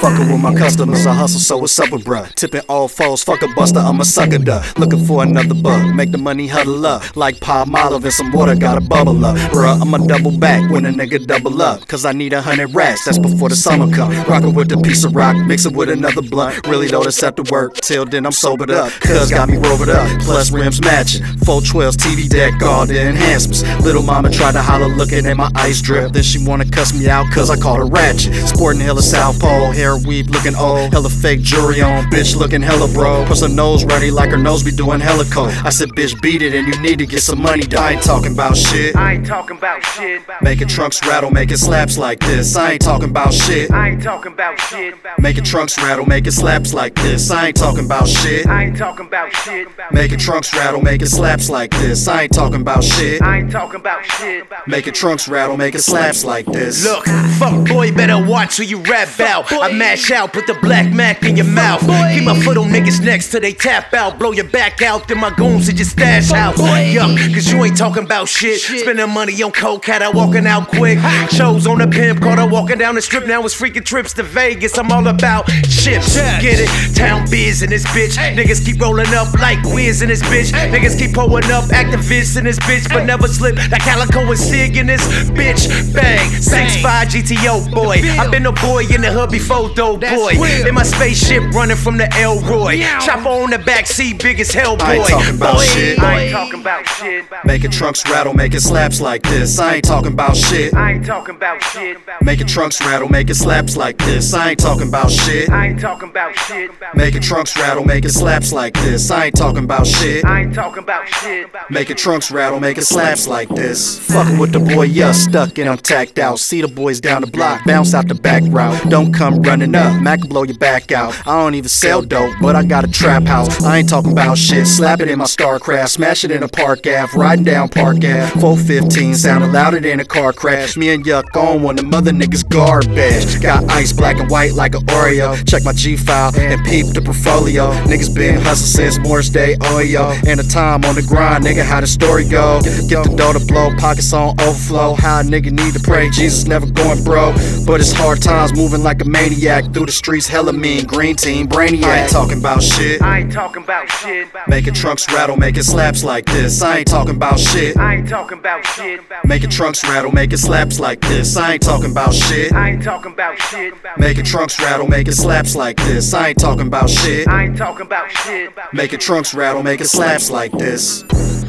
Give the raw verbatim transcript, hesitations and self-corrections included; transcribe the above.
Fucking with my customers, I hustle, so what's up with bruh? Tipping all foes, fuck a buster, I'm a sucker duh. Looking for another buck, make the money huddle up. Like Palmolive and some water, gotta bubble up. Bruh, I'ma double back when a nigga double up. Cause I need a hundred racks, that's before the summer come. Rockin' with a piece of rock, mix it with another blunt. Really though, that's after work, till then I'm sobered up. Cuz got me rovered up, plus rims matching. four twelves, T V deck, all the enhancements. Little mama tried to holler looking at my ice drip. Then she wanna cuss me out cause I called her ratchet. Sporting hella South Pole, hair weave looking old. Hella fake jewelry on, bitch looking hella bro. Plus her nose runny like her nose be doing hella cold. I said bitch beat it and you need to get some money. I ain't talking about shit. I ain't talking about shit. Making trunks rattle, making slaps like this. I ain't talking about shit. I ain't talking about shit. Making trunks rattle, making slaps like this. I ain't talking about shit. I ain't talking about shit. Making trunks rattle, making slaps like this. I ain't talking about shit. I ain't talking about shit. Making trunks rattle, making slaps like this. Look, fuck boy, better watch who you rap out. I mash out, put the black Mac in your mouth. Keep my foot on niggas next till they tap out. Blow your back out, then my goons at your stash house. Yup, cause you ain't talking about shit. Spending money on coke, had her walking out quick. Shows on the pimp, caught her walking down the strip. Now it's freaking trips to Vegas. I'm all about chips. Get it? Town biz in this bitch. Niggas keep rolling up like whiz in this bitch. Niggas keep pulling up activists in this bitch, but never slip like Calico and Sig in this bitch. Bang, six five G T O boy. I been a boy in the hood before though boy. In my spaceship running from the Elroy. Chopper on the backseat, big as hell boy. I ain't talking about boy. shit. I ain't talking about shit. Making trunks rattle, making slaps like this. I ain't talking about shit. I ain't talking about shit. Making trunks rattle, making slaps like this. I ain't talking about shit. I ain't talking about shit. Making trunks rattle, making slaps like this. I ain't talking about shit. I ain't talking about shit. Making trunks rattle, making slaps like this. Fucking with the boy, yeah, stuck and I'm tacked out. See the boys down the block, bounce out the back route. Don't come running up, Mac can blow your back out. I don't even sell dope, but I got a trap house. I ain't talking about shit, slap it in my StarCraft, smash it in a Park Ave, riding down Park Ave. four fifteen sounding louder than a car crash. Me and Yuck on one, the mother niggas garbage. Got ice black and white like an Oreo. Check my G file and peep the portfolio. Niggas been hustling since Morris Day, oh yo. And the time on the grind, nigga, how the story go. Get the dough to blow, pockets on overflow. How a nigga need to pray, Jesus never going bro. But it's hard times moving like a maniac. Through the streets, hella mean, green team, brainiac. I ain't talking about shit. I ain't talking about shit. Making trunks rattle, making slaps like this. I ain't talking about shit. I ain't talking about shit. Making trunks rattle, making slaps like this. I ain't talking about shit. I ain't talking about shit. Making trunks rattle, making slaps like this. I ain't talking about shit. I ain't talking about shit. Making trunks rattle, making slaps like this.